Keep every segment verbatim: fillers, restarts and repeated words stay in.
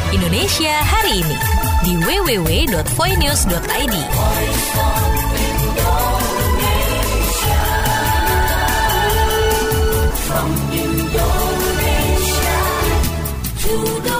Indonesia hari ini di w w w dot voinews dot i d. From Indonesia to the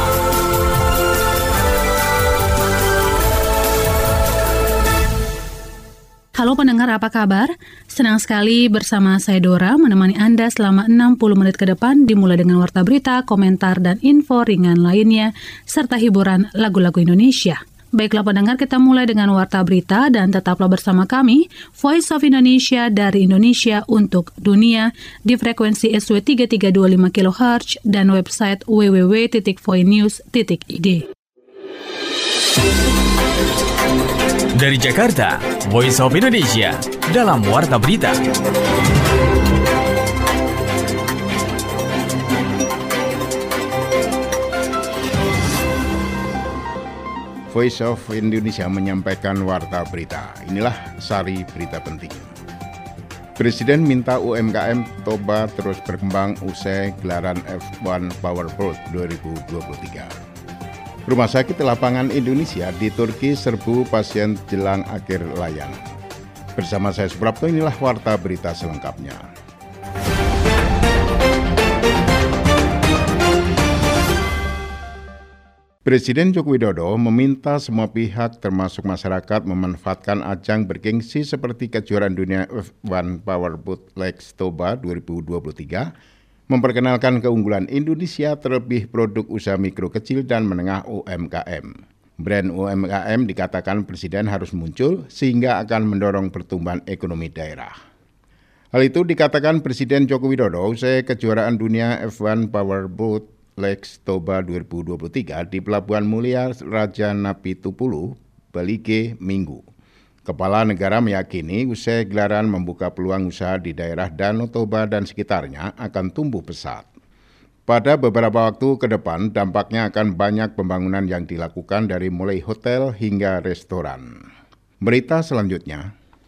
Halo pendengar, apa kabar? Senang sekali bersama saya Dora menemani Anda selama enam puluh menit ke depan, dimulai dengan warta berita, komentar, dan info ringan lainnya, serta hiburan lagu-lagu Indonesia. Baiklah pendengar, kita mulai dengan warta berita dan tetaplah bersama kami, Voice of Indonesia dari Indonesia untuk dunia di frekuensi S W tiga tiga dua lima kilohertz dan website w w w titik voinews titik i d. Dari Jakarta, Voice of Indonesia dalam Warta Berita. Voice of Indonesia menyampaikan Warta Berita. Inilah sari berita penting. Presiden minta U M K M Toba terus berkembang usai gelaran F satu Powerboat dua ribu dua puluh tiga. Rumah sakit lapangan Indonesia di Turki serbu pasien jelang akhir layanan. Bersama saya Suprapto, inilah warta berita selengkapnya. Presiden Joko Widodo meminta semua pihak termasuk masyarakat memanfaatkan ajang bergengsi seperti kejuaraan dunia F satu Powerboat Lex Toba dua ribu dua puluh tiga memperkenalkan keunggulan Indonesia terlebih produk usaha mikro kecil dan menengah U M K M. Brand U M K M dikatakan Presiden harus muncul sehingga akan mendorong pertumbuhan ekonomi daerah. Hal itu dikatakan Presiden Joko Widodo usai kejuaraan dunia F satu Powerboat Lex Toba dua ribu dua puluh tiga di Pelabuhan Mulia Raja Napitupulu, Balige, Minggu. Kepala negara meyakini usai gelaran membuka peluang usaha di daerah Danau Toba dan sekitarnya akan tumbuh pesat. Pada beberapa waktu ke depan, dampaknya akan banyak pembangunan yang dilakukan dari mulai hotel hingga restoran. Berita selanjutnya,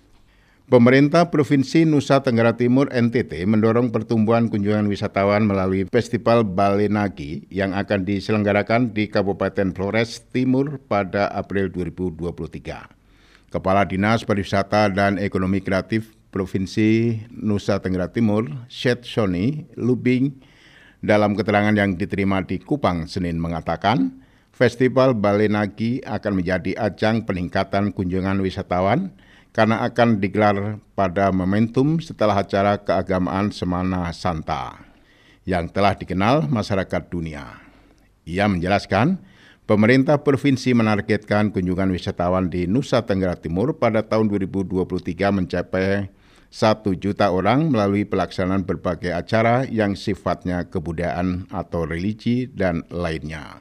pemerintah Provinsi Nusa Tenggara Timur N T T mendorong pertumbuhan kunjungan wisatawan melalui Festival Balenagi yang akan diselenggarakan di Kabupaten Flores Timur pada April dua ribu dua puluh tiga. Kepala Dinas Pariwisata dan Ekonomi Kreatif Provinsi Nusa Tenggara Timur, Syed Sony Lubing, dalam keterangan yang diterima di Kupang Senin mengatakan, Festival Balenagi akan menjadi ajang peningkatan kunjungan wisatawan karena akan digelar pada momentum setelah acara keagamaan Semana Santa yang telah dikenal masyarakat dunia. Ia menjelaskan, pemerintah provinsi menargetkan kunjungan wisatawan di Nusa Tenggara Timur pada tahun dua ribu dua puluh tiga mencapai satu juta orang melalui pelaksanaan berbagai acara yang sifatnya kebudayaan atau religi dan lainnya.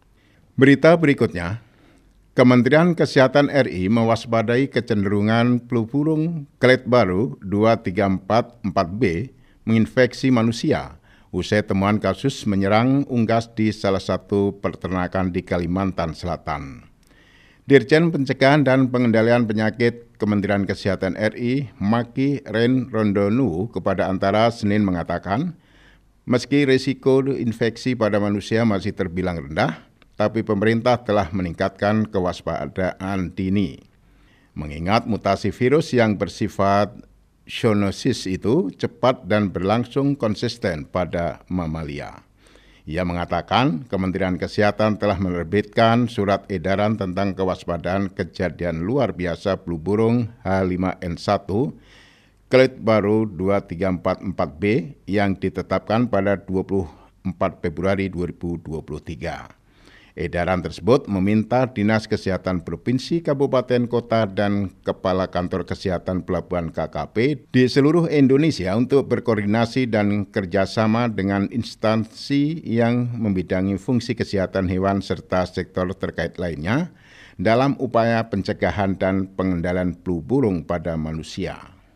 Berita berikutnya, Kementerian Kesehatan R I mewaspadai kecenderungan flu burung kelet baru dua tiga empat empat B menginfeksi manusia usai temuan kasus menyerang unggas di salah satu peternakan di Kalimantan Selatan. Dirjen Pencegahan dan Pengendalian Penyakit Kementerian Kesehatan R I, Maki Ren Rondonu kepada Antara Senin mengatakan, meski risiko infeksi pada manusia masih terbilang rendah, tapi pemerintah telah meningkatkan kewaspadaan dini. Mengingat mutasi virus yang bersifat zoonosis itu cepat dan berlangsung konsisten pada mamalia. Ia mengatakan Kementerian Kesehatan telah menerbitkan surat edaran tentang kewaspadaan kejadian luar biasa flu burung H lima N satu kelet baru dua tiga empat empat B yang ditetapkan pada dua puluh empat Februari dua ribu dua puluh tiga. Edaran tersebut meminta Dinas Kesehatan Provinsi, Kabupaten, Kota, dan Kepala Kantor Kesehatan Pelabuhan K K P di seluruh Indonesia untuk berkoordinasi dan kerjasama dengan instansi yang membidangi fungsi kesehatan hewan serta sektor terkait lainnya dalam upaya pencegahan dan pengendalian flu burung pada manusia.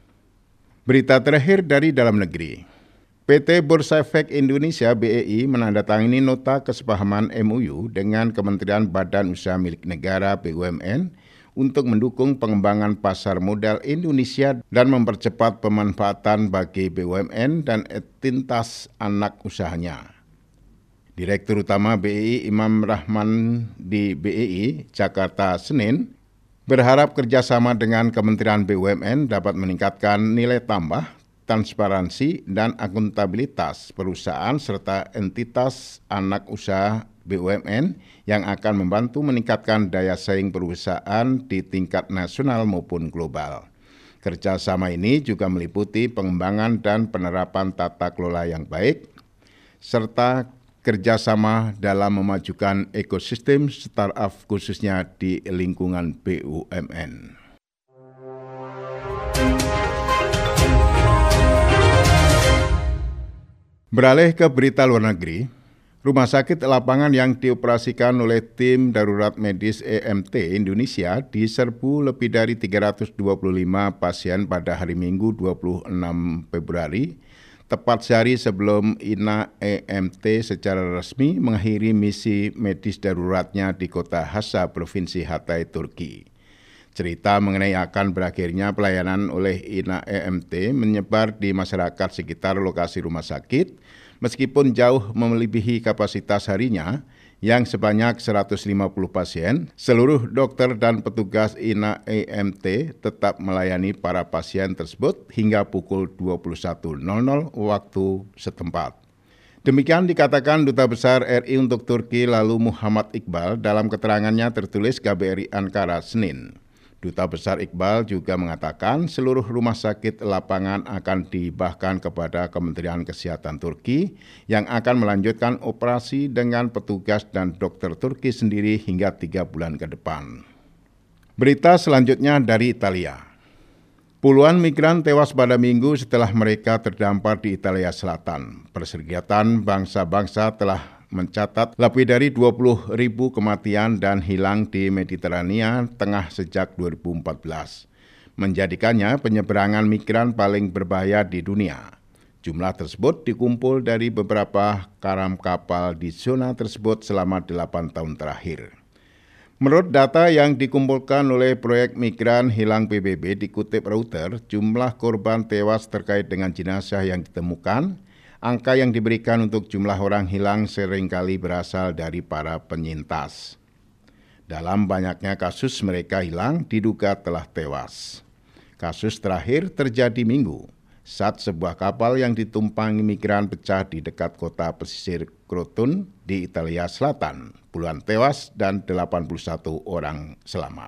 Berita terakhir dari dalam negeri. P T Bursa Efek Indonesia B E I menandatangani nota kesepahaman M O U dengan Kementerian Badan Usaha Milik Negara B U M N untuk mendukung pengembangan pasar modal Indonesia dan mempercepat pemanfaatan bagi B U M N dan entitas anak usahanya. Direktur Utama B E I Imam Rahman di B E I Jakarta Senin berharap kerjasama dengan Kementerian B U M N dapat meningkatkan nilai tambah, transparansi, dan akuntabilitas perusahaan serta entitas anak usaha B U M N yang akan membantu meningkatkan daya saing perusahaan di tingkat nasional maupun global. Kerjasama ini juga meliputi pengembangan dan penerapan tata kelola yang baik, serta kerjasama dalam memajukan ekosistem startup khususnya di lingkungan B U M N. Beralih ke berita luar negeri, rumah sakit lapangan yang dioperasikan oleh tim darurat medis E M T Indonesia diserbu lebih dari tiga ratus dua puluh lima pasien pada hari Minggu dua puluh enam Februari, tepat sehari sebelum I N A E M T secara resmi mengakhiri misi medis daruratnya di kota Hassa, Provinsi Hatay, Turki. Cerita mengenai akan berakhirnya pelayanan oleh I N A E M T menyebar di masyarakat sekitar lokasi rumah sakit, meskipun jauh melebihi kapasitas harinya yang sebanyak seratus lima puluh pasien, seluruh dokter dan petugas I N A E M T tetap melayani para pasien tersebut hingga pukul dua puluh satu nol nol waktu setempat. Demikian dikatakan Duta Besar R I untuk Turki lalu Muhammad Iqbal dalam keterangannya tertulis K B R I Ankara Senin. Duta Besar Iqbal juga mengatakan seluruh rumah sakit lapangan akan dihibahkan kepada Kementerian Kesehatan Turki yang akan melanjutkan operasi dengan petugas dan dokter Turki sendiri hingga tiga bulan ke depan. Berita selanjutnya dari Italia. Puluhan migran tewas pada Minggu setelah mereka terdampar di Italia Selatan. Perserikatan Bangsa-Bangsa telah mencatat lebih dari dua puluh ribu kematian dan hilang di Mediterania Tengah sejak dua ribu empat belas, menjadikannya penyeberangan migran paling berbahaya di dunia. Jumlah tersebut dikumpul dari beberapa karam kapal di zona tersebut selama delapan tahun terakhir. Menurut data yang dikumpulkan oleh proyek Migran Hilang P B B dikutip Reuters, jumlah korban tewas terkait dengan jenazah yang ditemukan. Angka yang diberikan untuk jumlah orang hilang seringkali berasal dari para penyintas. Dalam banyaknya kasus mereka hilang diduga telah tewas. Kasus terakhir terjadi Minggu saat sebuah kapal yang ditumpangi migran pecah di dekat kota pesisir Crotone di Italia Selatan. Puluhan tewas dan delapan puluh satu orang selamat.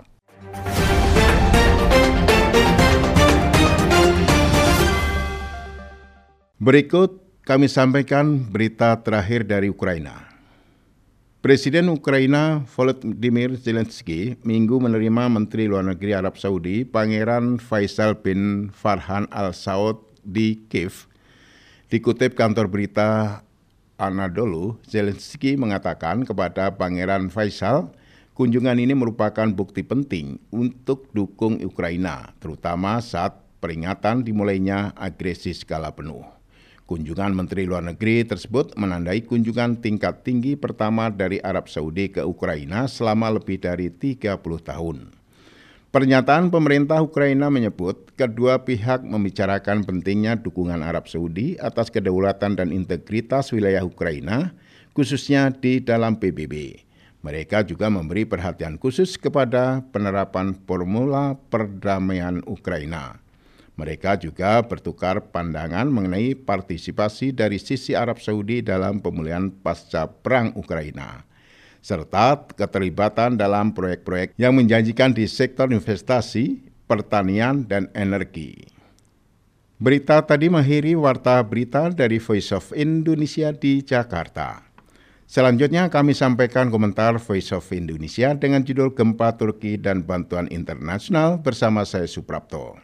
Berikut kami sampaikan berita terakhir dari Ukraina. Presiden Ukraina Volodymyr Zelensky Minggu menerima Menteri Luar Negeri Arab Saudi Pangeran Faisal bin Farhan Al Saud di Kiev. Dikutip kantor berita Anadolu, Zelensky mengatakan kepada Pangeran Faisal, kunjungan ini merupakan bukti penting untuk dukung Ukraina, terutama saat peringatan dimulainya agresi skala penuh. Kunjungan Menteri Luar Negeri tersebut menandai kunjungan tingkat tinggi pertama dari Arab Saudi ke Ukraina selama lebih dari tiga puluh tahun. Pernyataan pemerintah Ukraina menyebut kedua pihak membicarakan pentingnya dukungan Arab Saudi atas kedaulatan dan integritas wilayah Ukraina, khususnya di dalam P B B. Mereka juga memberi perhatian khusus kepada penerapan formula perdamaian Ukraina. Mereka juga bertukar pandangan mengenai partisipasi dari sisi Arab Saudi dalam pemulihan pasca perang Ukraina, serta keterlibatan dalam proyek-proyek yang menjanjikan di sektor investasi, pertanian, dan energi. Berita tadi mengakhiri warta berita dari Voice of Indonesia di Jakarta. Selanjutnya kami sampaikan komentar Voice of Indonesia dengan judul Gempa Turki dan Bantuan Internasional bersama saya Suprapto.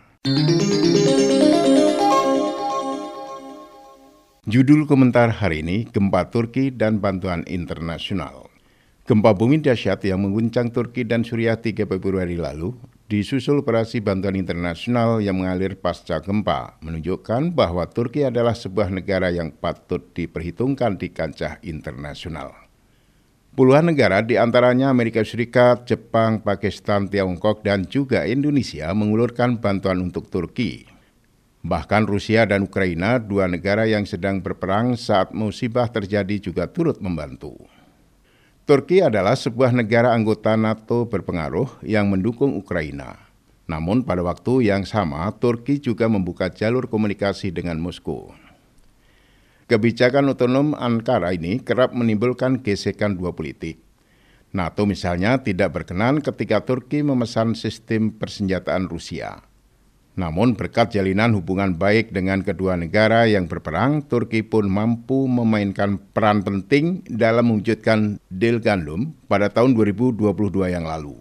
Judul komentar hari ini, Gempa Turki dan Bantuan Internasional. Gempa bumi dahsyat yang mengguncang Turki dan Suriah tiga Februari lalu, disusul operasi bantuan internasional yang mengalir pasca gempa, menunjukkan bahwa Turki adalah sebuah negara yang patut diperhitungkan di kancah internasional. Puluhan negara, di antaranya Amerika Serikat, Jepang, Pakistan, Tiongkok, dan juga Indonesia mengulurkan bantuan untuk Turki. Bahkan Rusia dan Ukraina, dua negara yang sedang berperang saat musibah terjadi, juga turut membantu. Turki adalah sebuah negara anggota NATO berpengaruh yang mendukung Ukraina. Namun pada waktu yang sama, Turki juga membuka jalur komunikasi dengan Moskow. Kebijakan otonom Ankara ini kerap menimbulkan gesekan dua politik. NATO misalnya tidak berkenan ketika Turki memesan sistem persenjataan Rusia. Namun berkat jalinan hubungan baik dengan kedua negara yang berperang, Turki pun mampu memainkan peran penting dalam mewujudkan deal gandum pada tahun dua ribu dua puluh dua yang lalu.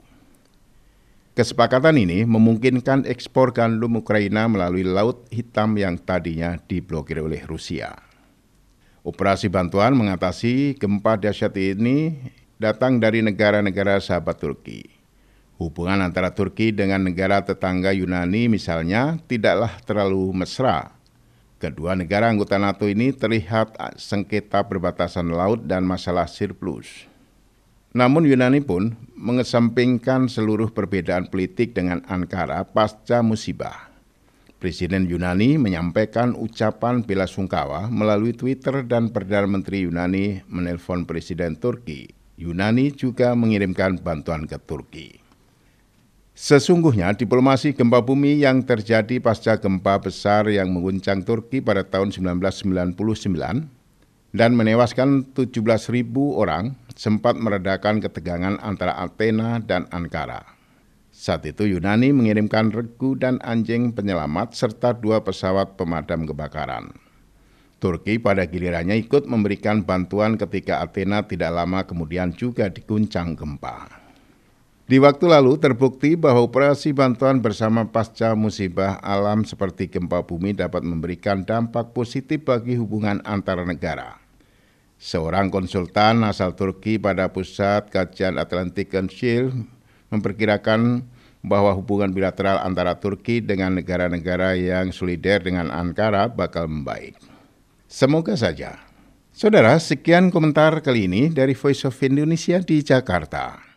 Kesepakatan ini memungkinkan ekspor gandum Ukraina melalui Laut Hitam yang tadinya diblokir oleh Rusia. Operasi bantuan mengatasi gempa dahsyat ini datang dari negara-negara sahabat Turki. Hubungan antara Turki dengan negara tetangga Yunani misalnya tidaklah terlalu mesra. Kedua negara anggota NATO ini terlihat sengketa perbatasan laut dan masalah surplus. Namun Yunani pun mengesampingkan seluruh perbedaan politik dengan Ankara pasca musibah. Presiden Yunani menyampaikan ucapan bela sungkawa melalui Twitter dan Perdana Menteri Yunani menelpon Presiden Turki. Yunani juga mengirimkan bantuan ke Turki. Sesungguhnya diplomasi gempa bumi yang terjadi pasca gempa besar yang mengguncang Turki pada tahun seribu sembilan ratus sembilan puluh sembilan dan menewaskan tujuh belas ribu orang sempat meredakan ketegangan antara Athena dan Ankara. Saat itu Yunani mengirimkan regu dan anjing penyelamat serta dua pesawat pemadam kebakaran. Turki pada gilirannya ikut memberikan bantuan ketika Athena tidak lama kemudian juga diguncang gempa. Di waktu lalu terbukti bahwa operasi bantuan bersama pasca musibah alam seperti gempa bumi dapat memberikan dampak positif bagi hubungan antar negara. Seorang konsultan asal Turki pada Pusat Kajian Atlantic Council memperkirakan bahwa hubungan bilateral antara Turki dengan negara-negara yang solider dengan Ankara bakal membaik. Semoga saja. Saudara, sekian komentar kali ini dari Voice of Indonesia di Jakarta.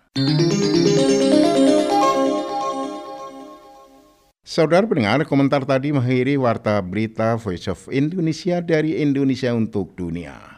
Saudara pendengar, komentar tadi mengakhiri Warta Berita Voice of Indonesia dari Indonesia untuk Dunia.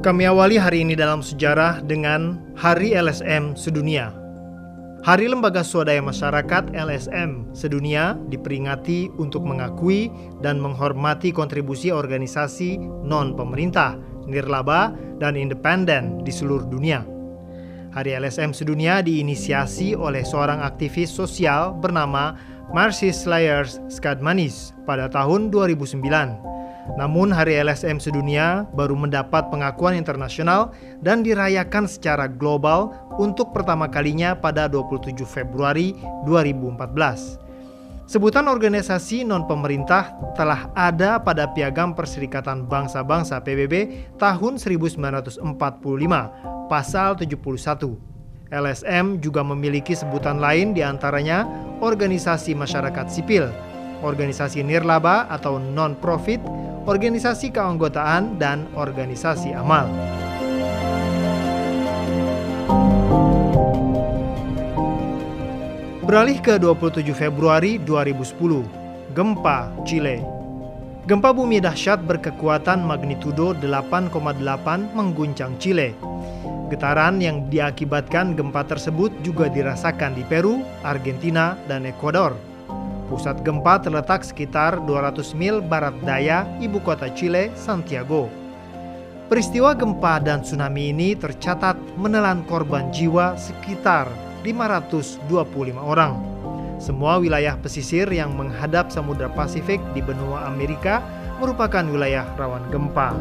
Kami awali hari ini dalam sejarah dengan Hari L S M Sedunia. Hari Lembaga Swadaya Masyarakat L S M Sedunia diperingati untuk mengakui dan menghormati kontribusi organisasi non-pemerintah, nirlaba, dan independen di seluruh dunia. Hari L S M Sedunia diinisiasi oleh seorang aktivis sosial bernama Marcis Slayers Skadmanis pada tahun dua ribu sembilan. Namun Hari L S M Sedunia baru mendapat pengakuan internasional dan dirayakan secara global untuk pertama kalinya pada dua puluh tujuh Februari dua ribu empat belas. Sebutan organisasi non-pemerintah telah ada pada Piagam Perserikatan Bangsa-Bangsa P B B tahun seribu sembilan ratus empat puluh lima, pasal tujuh puluh satu. L S M juga memiliki sebutan lain, diantaranya organisasi masyarakat sipil, organisasi nirlaba atau non-profit, organisasi keanggotaan, dan organisasi amal. Beralih ke dua puluh tujuh Februari dua ribu sepuluh, gempa Chile. Gempa bumi dahsyat berkekuatan magnitudo delapan koma delapan mengguncang Chile. Getaran yang diakibatkan gempa tersebut juga dirasakan di Peru, Argentina, dan Ekuador. Pusat gempa terletak sekitar dua ratus mil barat daya ibu kota Chile, Santiago. Peristiwa gempa dan tsunami ini tercatat menelan korban jiwa sekitar lima ratus dua puluh lima orang. Semua wilayah pesisir yang menghadap Samudra Pasifik di benua Amerika merupakan wilayah rawan gempa.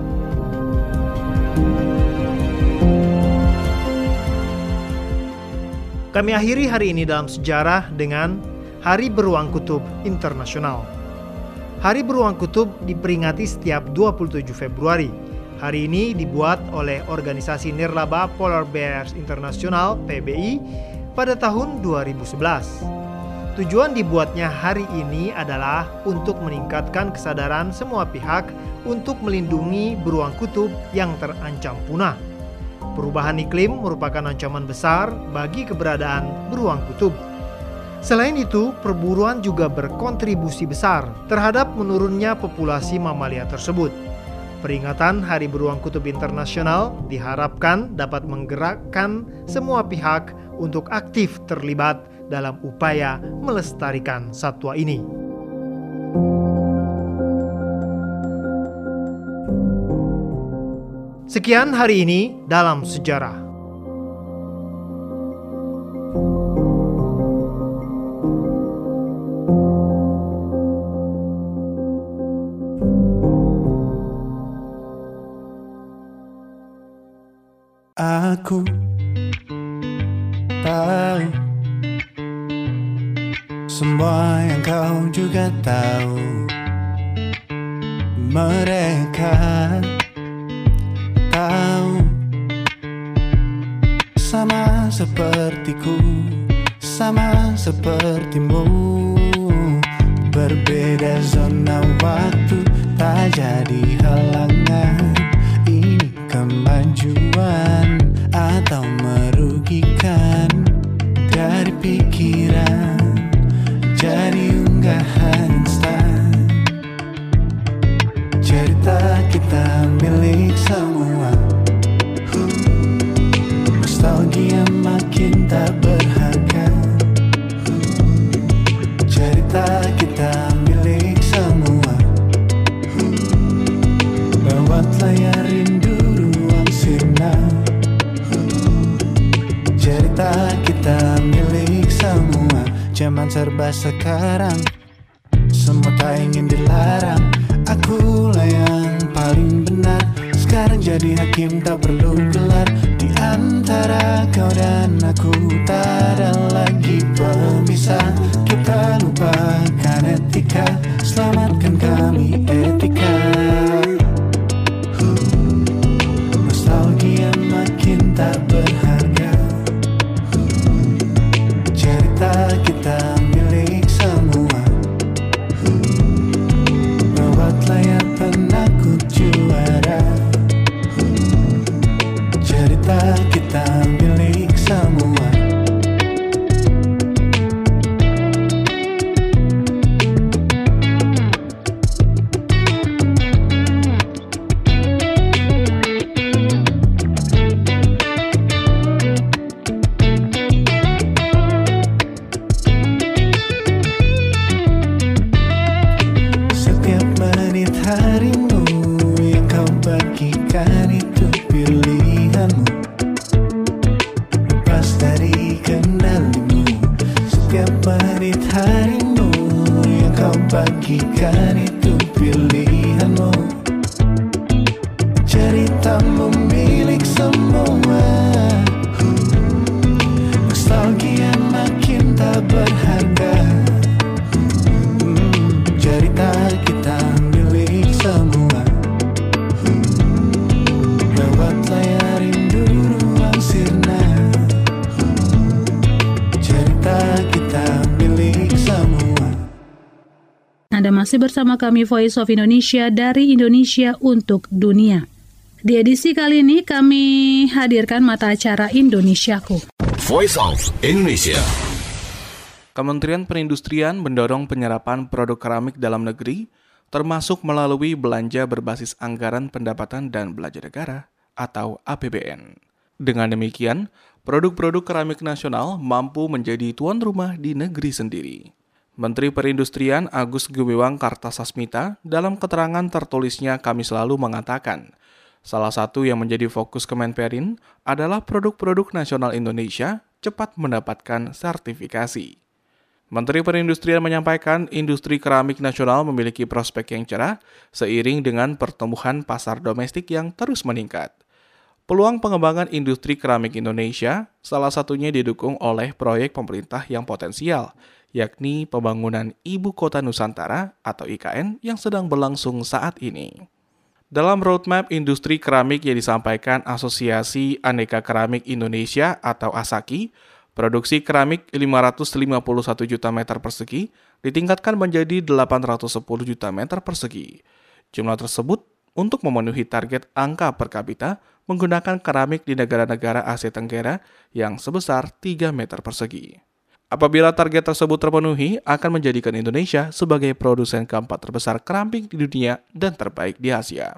Kami akhiri hari ini dalam sejarah dengan Hari Beruang Kutub Internasional. Hari Beruang Kutub diperingati setiap dua puluh tujuh Februari. Hari ini dibuat oleh organisasi nirlaba Polar Bears International P B I pada tahun dua ribu sebelas. Tujuan dibuatnya hari ini adalah untuk meningkatkan kesadaran semua pihak untuk melindungi beruang kutub yang terancam punah. Perubahan iklim merupakan ancaman besar bagi keberadaan beruang kutub. Selain itu, perburuan juga berkontribusi besar terhadap menurunnya populasi mamalia tersebut. Peringatan Hari Beruang Kutub Internasional diharapkan dapat menggerakkan semua pihak untuk aktif terlibat dalam upaya melestarikan satwa ini. Sekian hari ini dalam sejarah. Aku tahu semua yang kau juga tahu. Mereka tahu sama sepertiku, sama sepertimu. Berbeda zona waktu tak jadi halangan. Ini kemajuan atau merugikan, dari pikiran jadi unggahan instan. Cerita kita milik semua, nostalgia makin tak berharga. Cerita kita milik semua, lewat layar rindu ruang sirna. Cerita kita milik semua. Zaman serba sekarang, semua tak ingin dilarang. Akulah yang paling benar. Sekarang jadi hakim tak perlu gelar. Di antara kau dan aku tak ada lagi pemisah. Kita lupakan etika, selamatkan kami etika. Nostalgia makin tak berharga. Cerita kita milik semua, lewat layar penakut juara. Cerita kita milik semua. masih bersama kami Voice of Indonesia dari Indonesia untuk Dunia. Di edisi kali ini kami hadirkan mata acara Indonesiaku. Voice of Indonesia. Kementerian Perindustrian mendorong penyerapan produk keramik dalam negeri, termasuk melalui belanja berbasis anggaran pendapatan dan belanja negara atau A P B N. Dengan demikian, produk-produk keramik nasional mampu menjadi tuan rumah di negeri sendiri. Menteri Perindustrian Agus Gumiwang Kartasasmita dalam keterangan tertulisnya Kamis lalu mengatakan, salah satu yang menjadi fokus Kemenperin adalah produk-produk nasional Indonesia cepat mendapatkan sertifikasi. Menteri Perindustrian menyampaikan industri keramik nasional memiliki prospek yang cerah seiring dengan pertumbuhan pasar domestik yang terus meningkat. Peluang pengembangan industri keramik Indonesia salah satunya didukung oleh proyek pemerintah yang potensial, yakni pembangunan Ibu Kota Nusantara atau I K N yang sedang berlangsung saat ini. Dalam roadmap industri keramik yang disampaikan Asosiasi Aneka Keramik Indonesia atau ASAKI, produksi keramik lima ratus lima puluh satu juta meter persegi ditingkatkan menjadi delapan ratus sepuluh juta meter persegi. Jumlah tersebut untuk memenuhi target angka per kapita menggunakan keramik di negara-negara Asia Tenggara yang sebesar tiga meter persegi. Apabila target tersebut terpenuhi, akan menjadikan Indonesia sebagai produsen keempat terbesar keramik di dunia dan terbaik di Asia.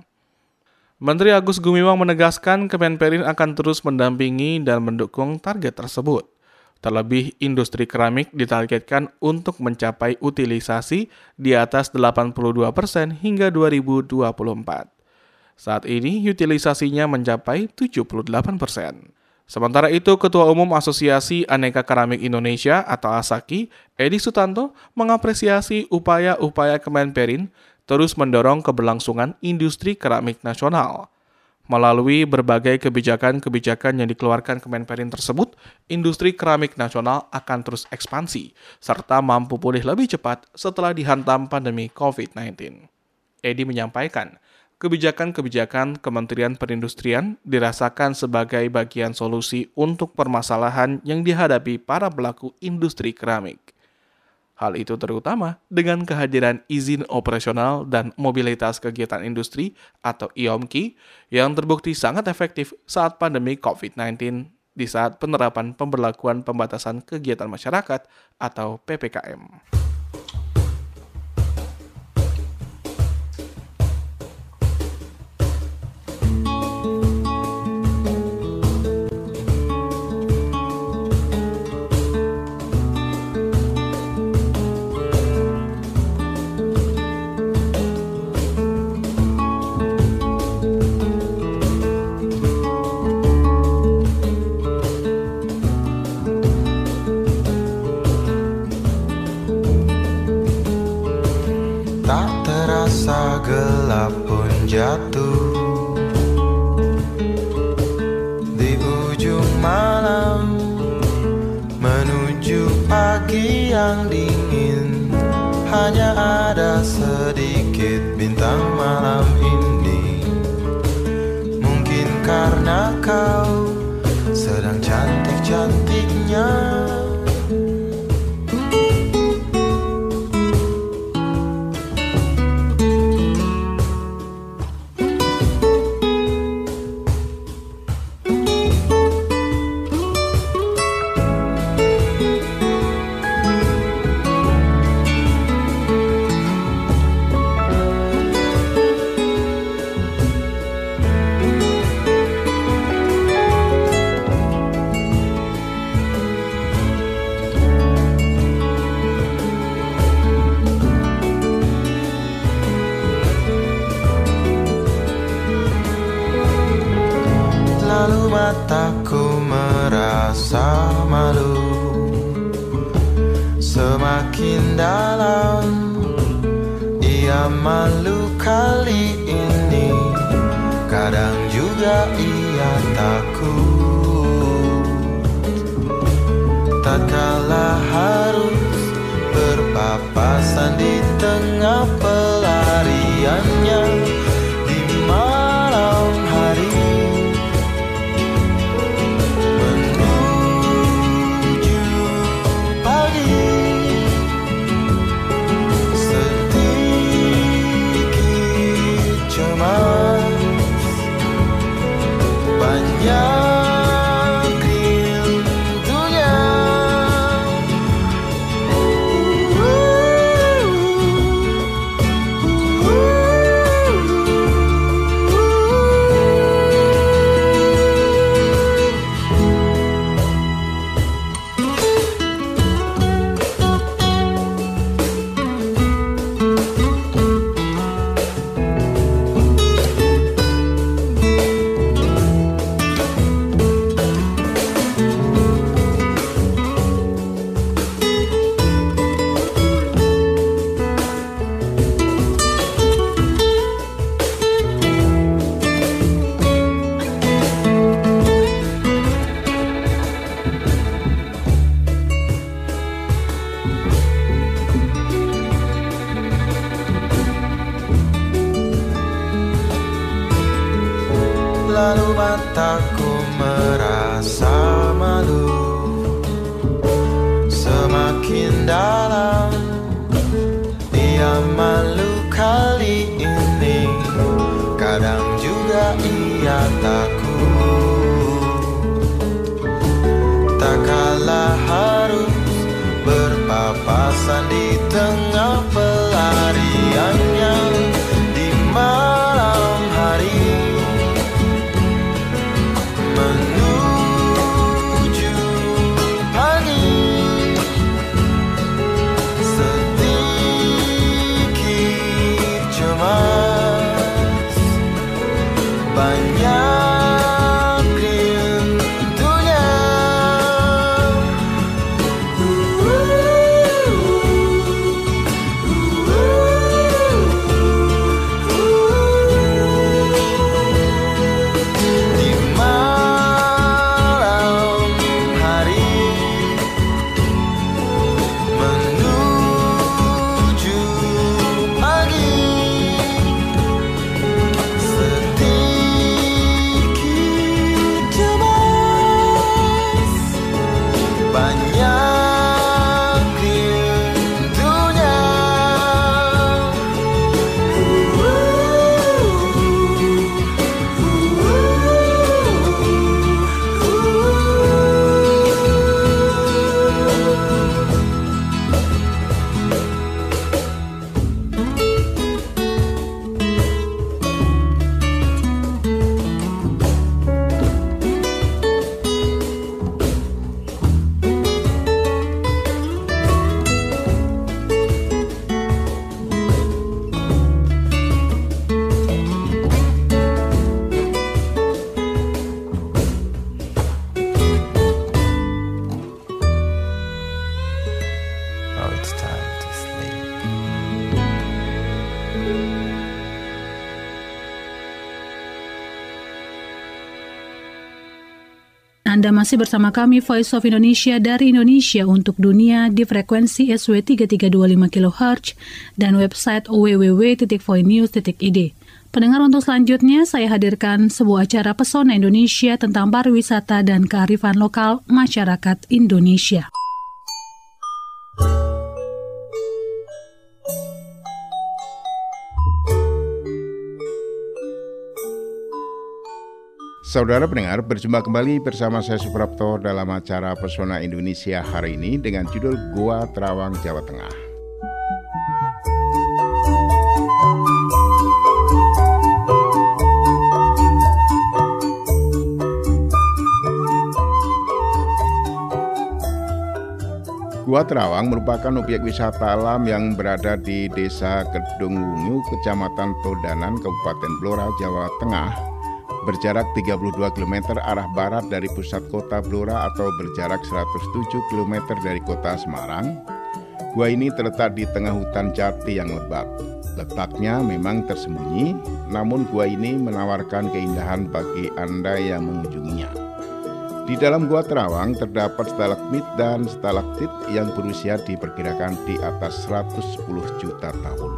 Menteri Agus Gumiwang menegaskan Kemenperin akan terus mendampingi dan mendukung target tersebut. Terlebih, industri keramik ditargetkan untuk mencapai utilisasi di atas delapan puluh dua persen hingga dua ribu dua puluh empat. Saat ini, utilisasinya mencapai tujuh puluh delapan persen. Sementara itu, Ketua Umum Asosiasi Aneka Keramik Indonesia atau ASAKI, Edi Sutanto, mengapresiasi upaya-upaya Kemenperin terus mendorong keberlangsungan industri keramik nasional. Melalui berbagai kebijakan-kebijakan yang dikeluarkan Kemenperin tersebut, industri keramik nasional akan terus ekspansi, serta mampu pulih lebih cepat setelah dihantam pandemi covid sembilan belas. Edi menyampaikan, kebijakan-kebijakan Kementerian Perindustrian dirasakan sebagai bagian solusi untuk permasalahan yang dihadapi para pelaku industri keramik. Hal itu terutama dengan kehadiran izin operasional dan mobilitas kegiatan industri atau I O M K I yang terbukti sangat efektif saat pandemi covid sembilan belas di saat penerapan pemberlakuan pembatasan kegiatan masyarakat atau P P K M. Gelap pun jatuh di ujung malam menuju pagi yang dingin. Hanya ada sedikit bintang malam ini. Mungkin karena kau sedang cantik-cantiknya. Mataku merasa malu, semakin dalam ia malu kali ini. Kadang juga ia takut, tatkala harus berpapasan di tengah pelariannya di malam hari. Menuju pagi, setiap merasa malu. Semakin dalam ia malu kali ini, kadang juga ia takut. Tak kalah harus berpapasan di tengah pelariannya di malam hari menuju pagi. Sedikit cemas, banyak rindunya. Di malam hari menuju pagi, sedikit cemas, banyak rindunya. Oh, it's time to sleep. Anda masih bersama kami Voice of Indonesia dari Indonesia untuk dunia di frekuensi S W tiga tiga dua lima kilohertz dan website w w w titik voinews titik i d. Pendengar, untuk selanjutnya saya hadirkan sebuah acara Pesona Indonesia tentang pariwisata dan kearifan lokal masyarakat Indonesia. Saudara pendengar, berjumpa kembali bersama saya Suprapto dalam acara Pesona Indonesia hari ini dengan judul Gua Terawang, Jawa Tengah. Gua Terawang merupakan objek wisata alam yang berada di Desa Kedungwungu, Kecamatan Todanan, Kabupaten Blora, Jawa Tengah, berjarak tiga puluh dua kilometer arah barat dari pusat kota Blora atau berjarak seratus tujuh kilometer dari kota Semarang. Gua ini terletak di tengah hutan jati yang lebat. Letaknya memang tersembunyi, namun gua ini menawarkan keindahan bagi Anda yang mengunjunginya. Di dalam Gua Terawang terdapat stalagmit dan stalaktit yang berusia diperkirakan di atas seratus sepuluh juta tahun.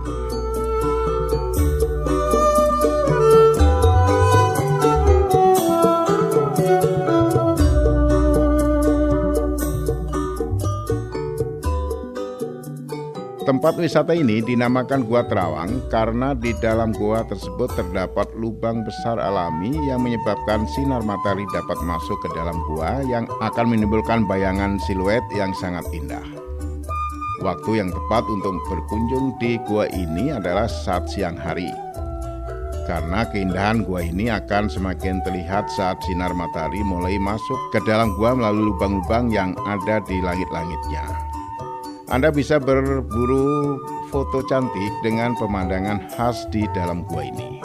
Tempat wisata ini dinamakan Gua Terawang karena di dalam gua tersebut terdapat lubang besar alami yang menyebabkan sinar matahari dapat masuk ke dalam gua yang akan menimbulkan bayangan siluet yang sangat indah. Waktu yang tepat untuk berkunjung di gua ini adalah saat siang hari, karena keindahan gua ini akan semakin terlihat saat sinar matahari mulai masuk ke dalam gua melalui lubang-lubang yang ada di langit-langitnya. Anda bisa berburu foto cantik dengan pemandangan khas di dalam gua ini.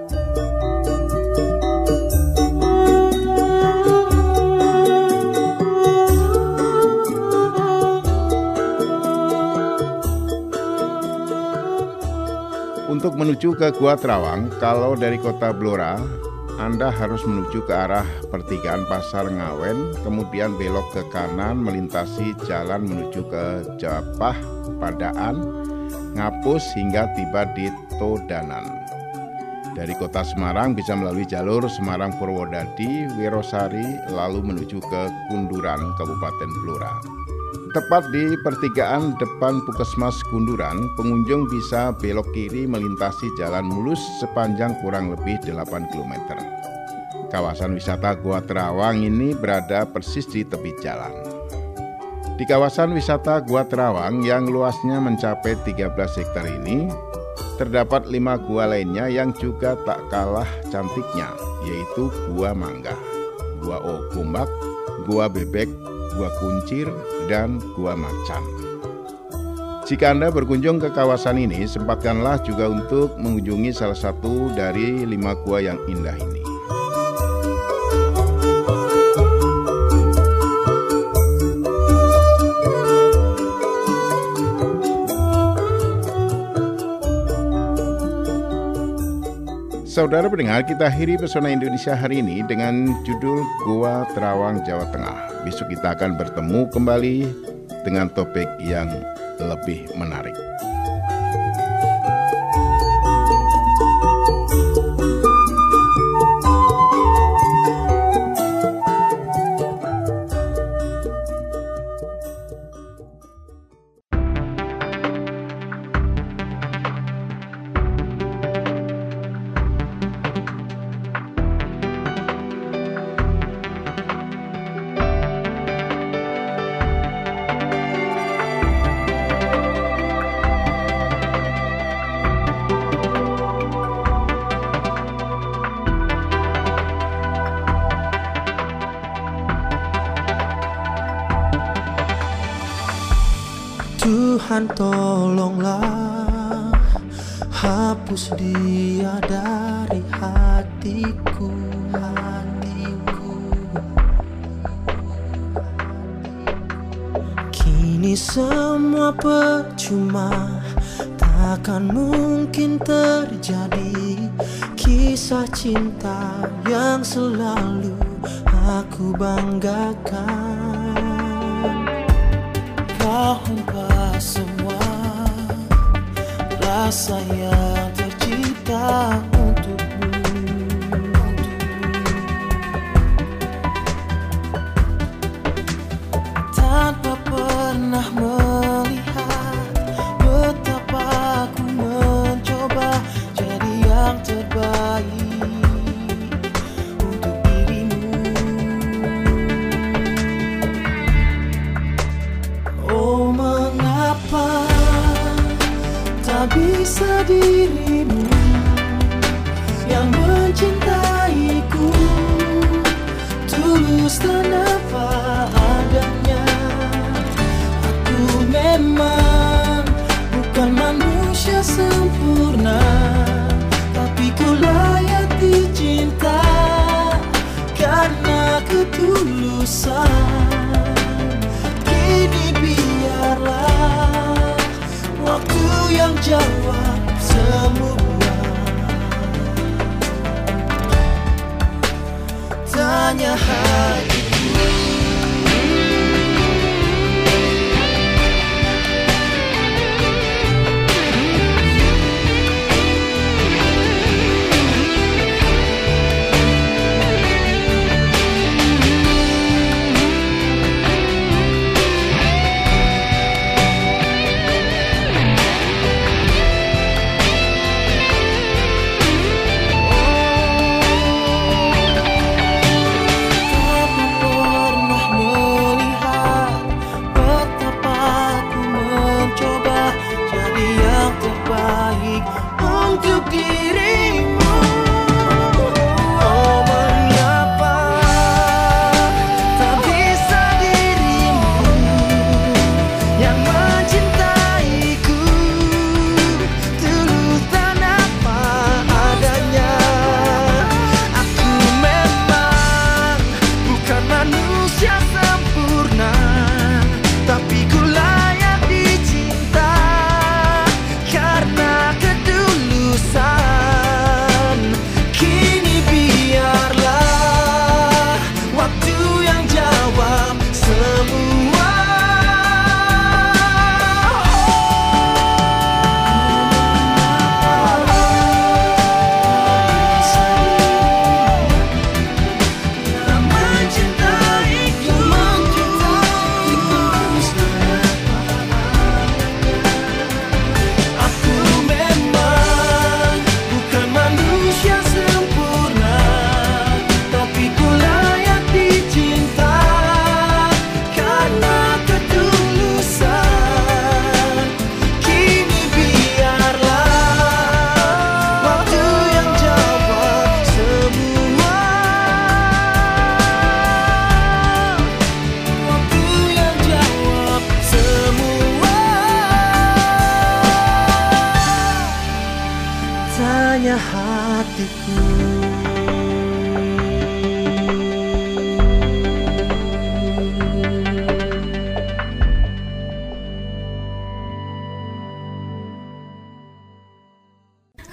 Untuk menuju ke Gua Terawang, kalau dari kota Blora, Anda harus menuju ke arah pertigaan Pasar Ngawen, kemudian belok ke kanan melintasi jalan menuju ke Japah, Padaan, Ngapus hingga tiba di Todanan. Dari kota Semarang bisa melalui jalur Semarang Purwodadi, Wirosari, lalu menuju ke Kunduran, Kabupaten Blora. Tepat di pertigaan depan Puskesmas Kunduran, pengunjung bisa belok kiri melintasi jalan mulus sepanjang kurang lebih delapan kilometer. Kawasan wisata Gua Terawang ini berada persis di tepi jalan. Di kawasan wisata Gua Terawang yang luasnya mencapai tiga belas hektar ini, terdapat lima gua lainnya yang juga tak kalah cantiknya, yaitu Gua Mangga, Gua Ogombak, Gua Bebek, Gua Kuncir, dan Gua Macan. Jika Anda berkunjung ke kawasan ini, sempatkanlah juga untuk mengunjungi salah satu dari lima gua yang indah ini. Saudara pendengar, kita akhiri Pesona Indonesia hari ini dengan judul Gua Terawang, Jawa Tengah. Besok kita akan bertemu kembali dengan topik yang lebih menarik. Tuhan tolonglah, hapus dia dari hatiku, hatiku. Kini semua percuma, takkan mungkin terjadi kisah cinta yang selalu aku banggakan. Kau hempah semua rasa yang tercipta untukmu. Tanpa pernah melihat betapa aku mencoba jadi yang terbaik untuk dirimu. Oh, mengapa tak bisa dirimu yang mencintaiku tulus tanpa adanya. Aku memang bukan manusia sempurna, tapi ku layak dicinta karena ketulusan. Kini biarlah waktu yang jawab semua. Tanya hatiku.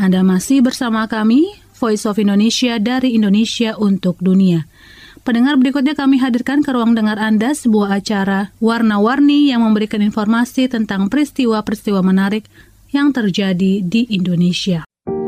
Anda masih bersama kami, Voice of Indonesia dari Indonesia untuk Dunia. Pendengar, berikutnya kami hadirkan ke ruang dengar Anda sebuah acara warna-warni yang memberikan informasi tentang peristiwa-peristiwa menarik yang terjadi di Indonesia.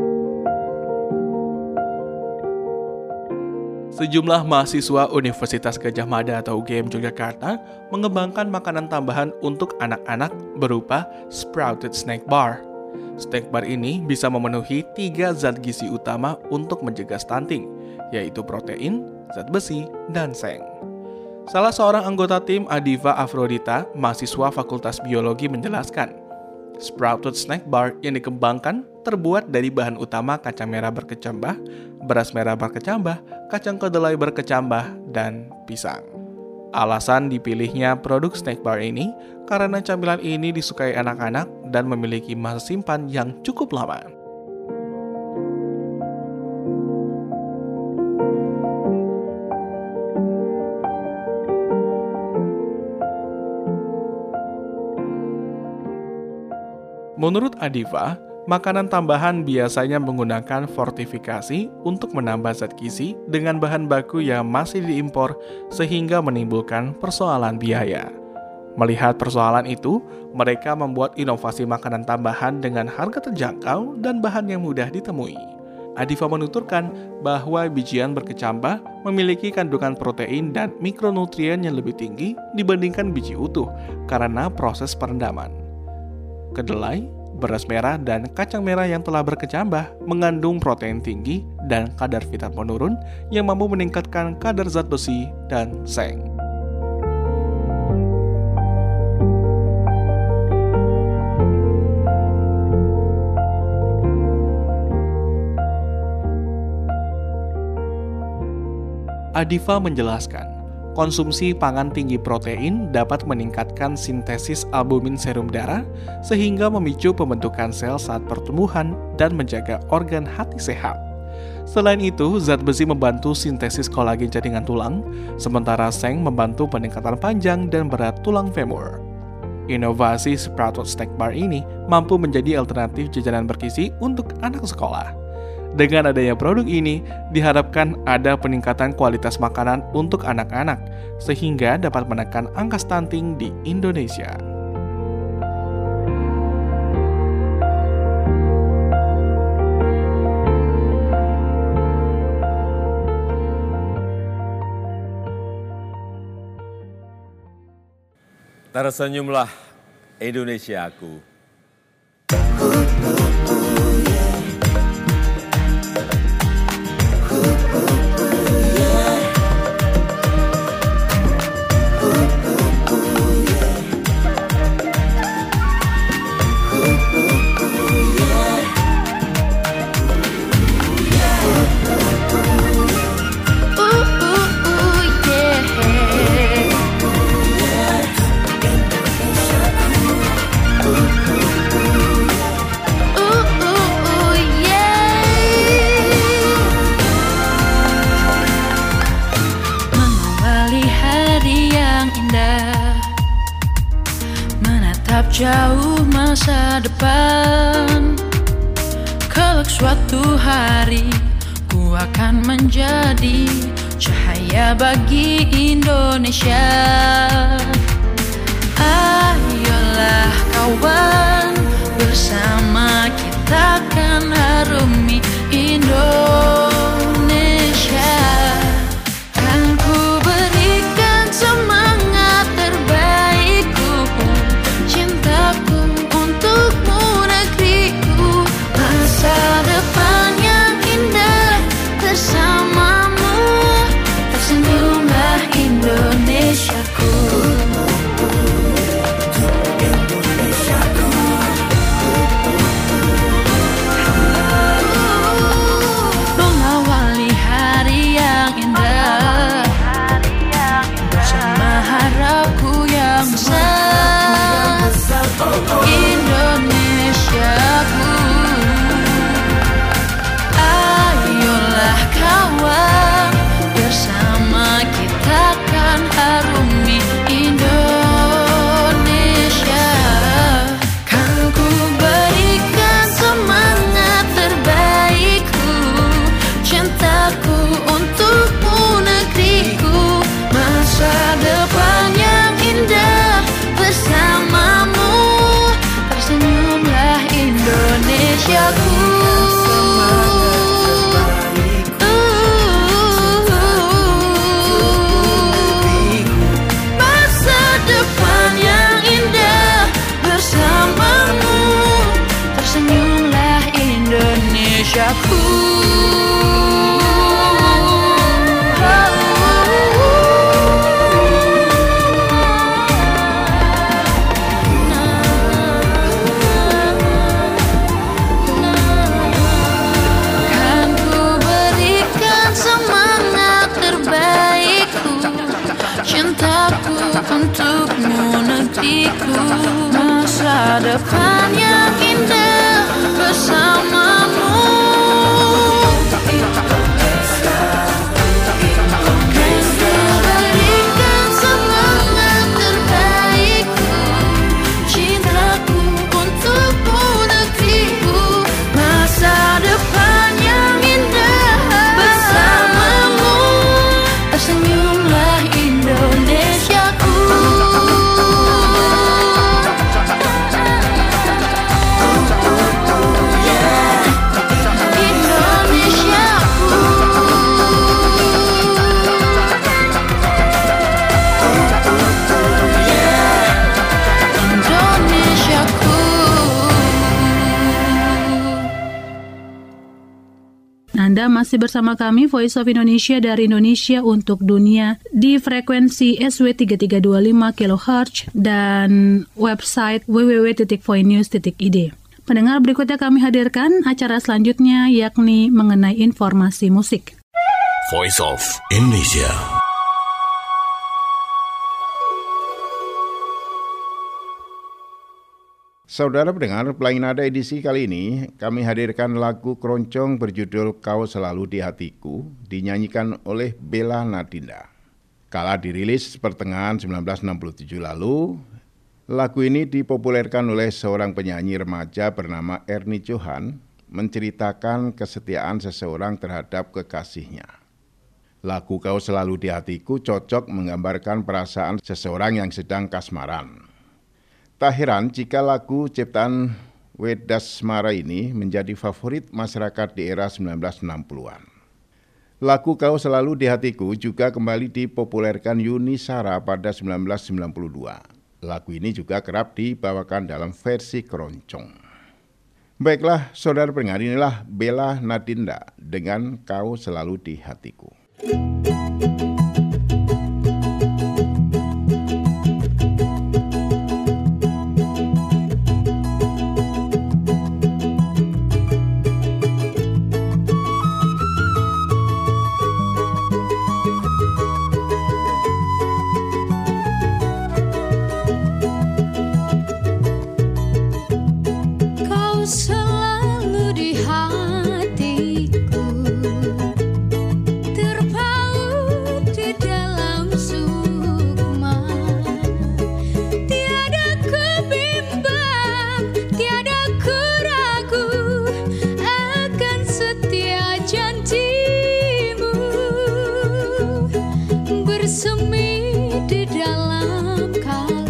Sejumlah mahasiswa Universitas Gadjah Mada atau U G M Yogyakarta mengembangkan makanan tambahan untuk anak-anak berupa Sprouted Snack Bar. Snack bar ini bisa memenuhi tiga zat gizi utama untuk mencegah stunting, yaitu protein, zat besi, dan seng. Salah seorang anggota tim, Adiva Afrodita, mahasiswa Fakultas Biologi menjelaskan, Sprouted Snack Bar yang dikembangkan terbuat dari bahan utama kacang merah berkecambah, beras merah berkecambah, kacang kedelai berkecambah, dan pisang. Alasan dipilihnya produk snack bar ini karena camilan ini disukai anak-anak dan memiliki masa simpan yang cukup lama. Menurut Adiva, makanan tambahan biasanya menggunakan fortifikasi untuk menambah zat gizi dengan bahan baku yang masih diimpor sehingga menimbulkan persoalan biaya. Melihat persoalan itu, mereka membuat inovasi makanan tambahan dengan harga terjangkau dan bahan yang mudah ditemui. Adiva menuturkan bahwa bijian berkecambah memiliki kandungan protein dan mikronutrien yang lebih tinggi dibandingkan biji utuh karena proses perendaman. Kedelai, beras merah, dan kacang merah yang telah berkecambah mengandung protein tinggi dan kadar vitamin menurun yang mampu meningkatkan kadar zat besi dan seng. Adiva menjelaskan, konsumsi pangan tinggi protein dapat meningkatkan sintesis albumin serum darah sehingga memicu pembentukan sel saat pertumbuhan dan menjaga organ hati sehat. Selain itu, zat besi membantu sintesis kolagen jaringan tulang, sementara seng membantu peningkatan panjang dan berat tulang femur. Inovasi Sprouted Snack Bar ini mampu menjadi alternatif jajanan bergizi untuk anak sekolah. Dengan adanya produk ini, diharapkan ada peningkatan kualitas makanan untuk anak-anak, sehingga dapat menekan angka stunting di Indonesia. Tersenyumlah Indonesiaku. Jauh masa depan, kelak suatu hari ku akan menjadi cahaya bagi Indonesia. Ayolah kawan, bersama kita akan harumi Indonesia. Kan ku berikan semangat terbaikku, cintaku untukmu negeriku, masa depan yang indah bersamamu. Tersenyumlah Indonesia. cintaku untukmu negeriku, masa depan yang indah bersamamu. Anda masih bersama kami Voice of Indonesia dari Indonesia untuk dunia di frekuensi S W tiga tiga dua lima kilohertz dan website w w w titik voinews titik i d. Pendengar, berikutnya kami hadirkan acara selanjutnya yakni mengenai informasi musik. Voice of Indonesia. Saudara pendengar, Pelangi Nada edisi kali ini kami hadirkan lagu keroncong berjudul Kau Selalu di Hatiku, dinyanyikan oleh Bella Nadinda. Kala dirilis pertengahan seribu sembilan ratus enam puluh tujuh lalu, lagu ini dipopulerkan oleh seorang penyanyi remaja bernama Ernie Johan, menceritakan kesetiaan seseorang terhadap kekasihnya. Lagu Kau Selalu di Hatiku cocok menggambarkan perasaan seseorang yang sedang kasmaran. Tak heran jika lagu ciptaan Wedasmara ini menjadi favorit masyarakat di era sembilan belas enam puluhan. Lagu Kau Selalu di Hatiku juga kembali dipopulerkan Yuni Shara pada sembilan belas sembilan puluh dua. Lagu ini juga kerap dibawakan dalam versi keroncong. Baiklah, saudara pendengar, inilah Bella Nadinda dengan Kau Selalu di Hatiku. Selalu di hatiku, terpaut di dalam sukma. Tiada kebimbang, tiada keragu akan setia janjimu, bersemi di dalam kalbu.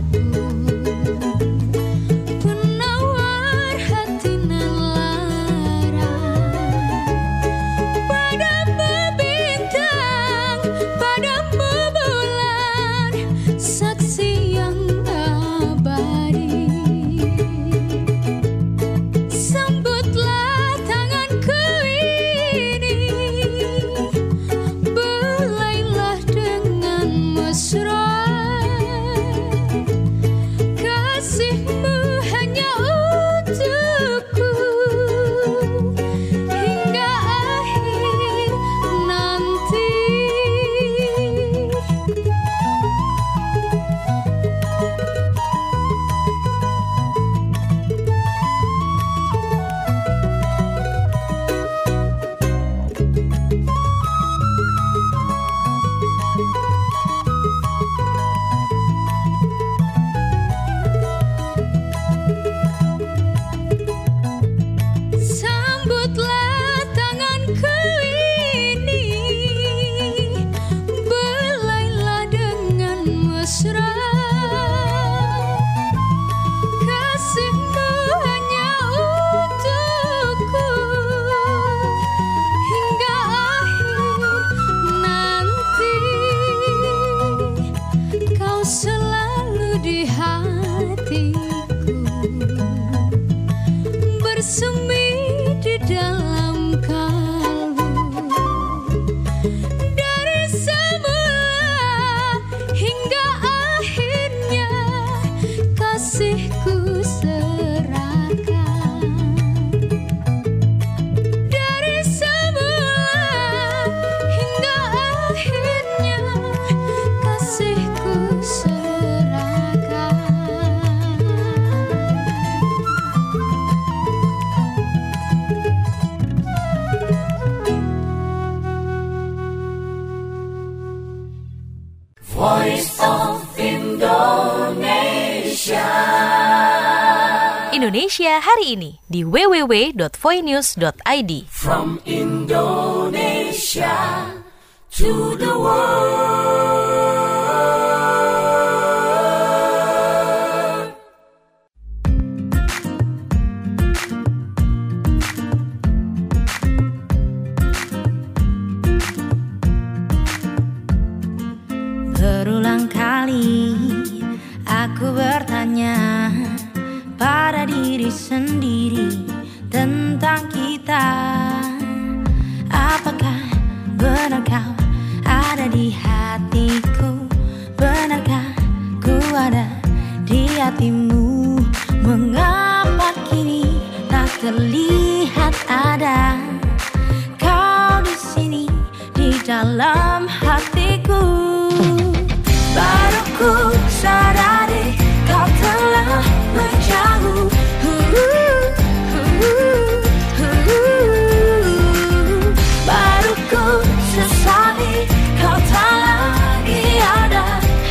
Dari semula hingga akhir. Voice of Indonesia. Indonesia hari ini di w w w dot voinews dot i d. From Indonesia to the world. Berulang kali aku bertanya pada diri sendiri tentang kita. Apakah benar kau ada di hatiku? Benarkah ku ada di hatimu? Mengapa kini tak terlihat ada kau di sini di dalam hatiku? Baru ku sadari kau telah menjauh. Baru ku sesali kau tak lagi ada.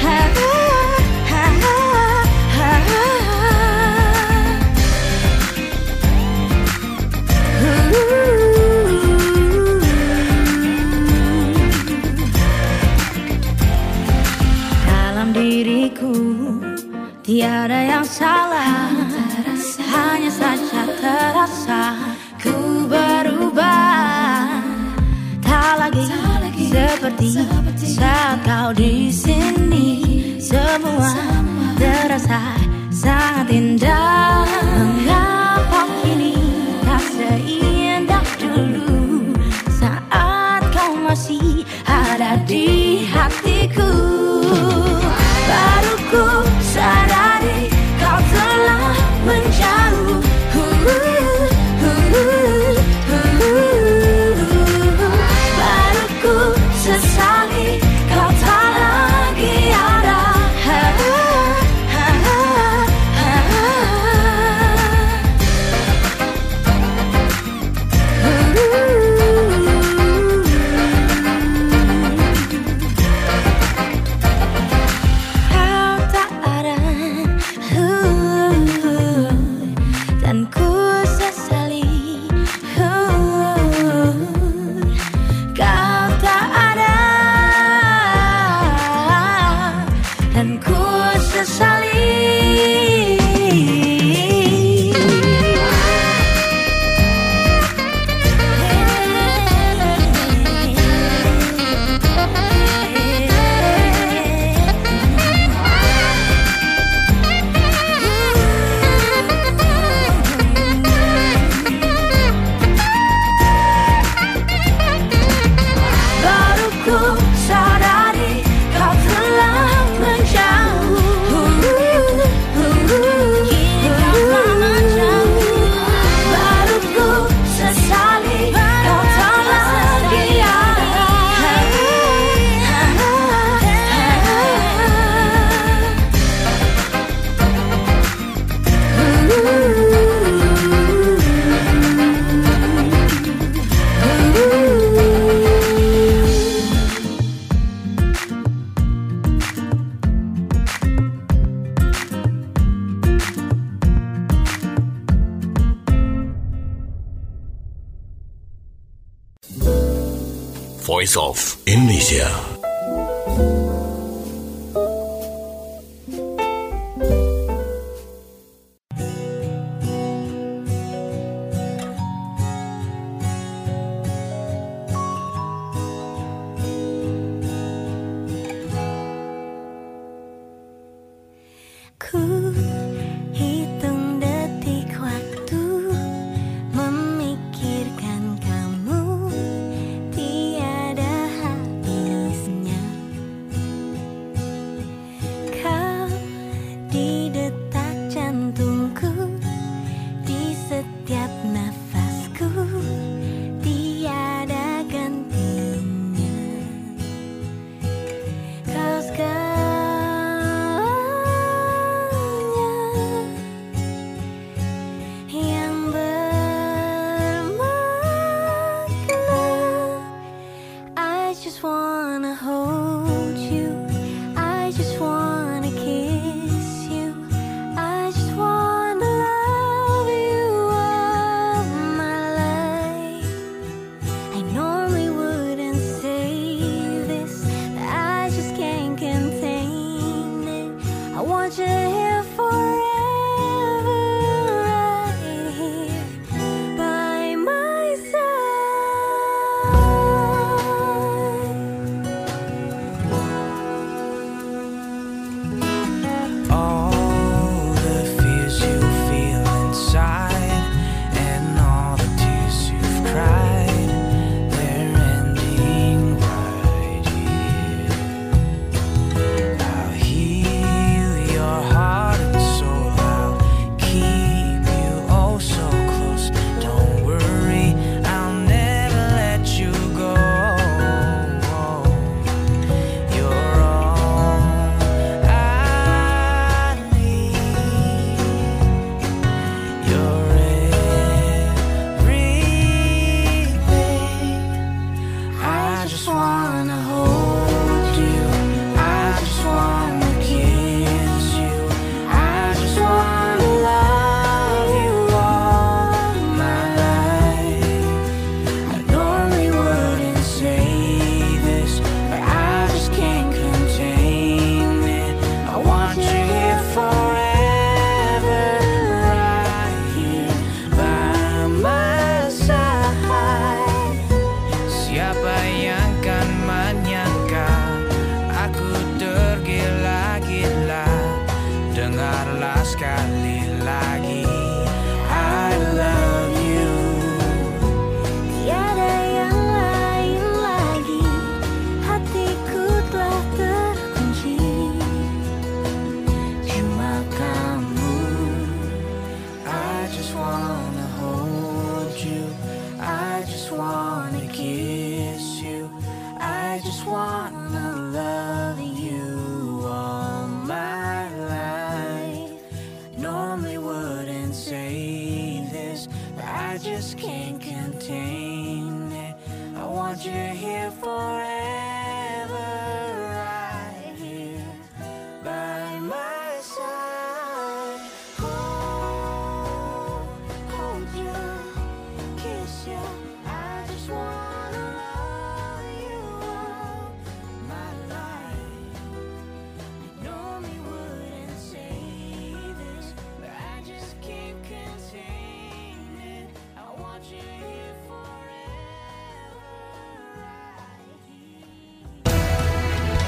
Diriku tiada yang salah, hanya saja terasa ku berubah. Tak lagi seperti saat kau di sini. Semua terasa sangat indah. Mengapa kini tak seindah dulu saat kau masih ada di hatiku? Baru ku sadari kau telah menjauh. Baru ku sesali kau tak lagi ada. Voice of Indonesia. Memikirkan kamu tiada habis.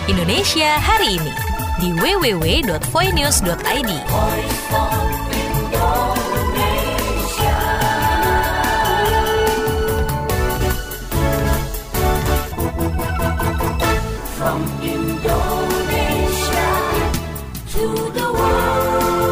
Indonesia hari ini di w w w dot voinews dot i d. From Indonesia to the world.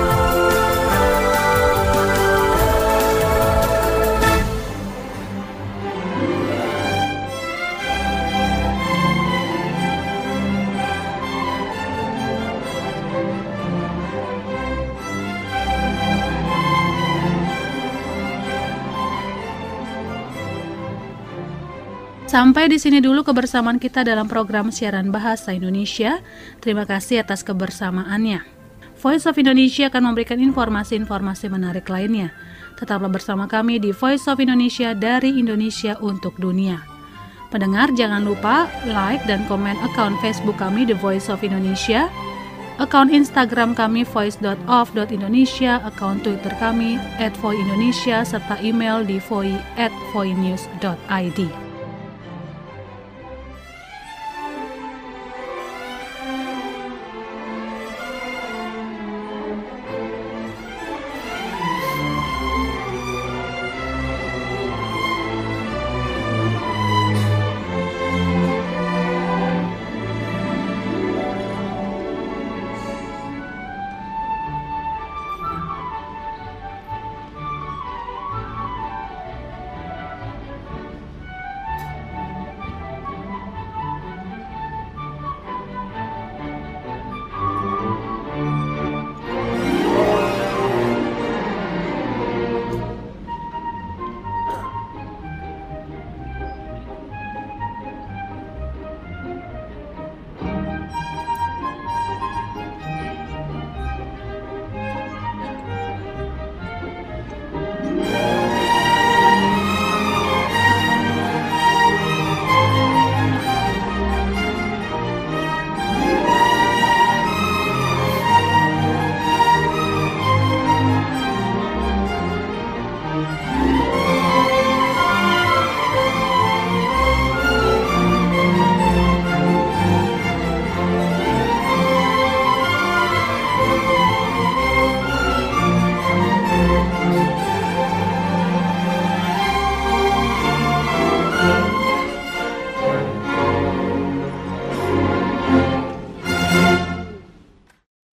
Sampai di sini dulu kebersamaan kita dalam program siaran Bahasa Indonesia. Terima kasih atas kebersamaannya. Voice of Indonesia akan memberikan informasi-informasi menarik lainnya. Tetaplah bersama kami di Voice of Indonesia dari Indonesia untuk dunia. Pendengar, jangan lupa like dan komen akun Facebook kami The Voice of Indonesia, akun Instagram kami voice dot of dot indonesia, akun Twitter kami at voindonesia, serta email di voi at voinews dot i d.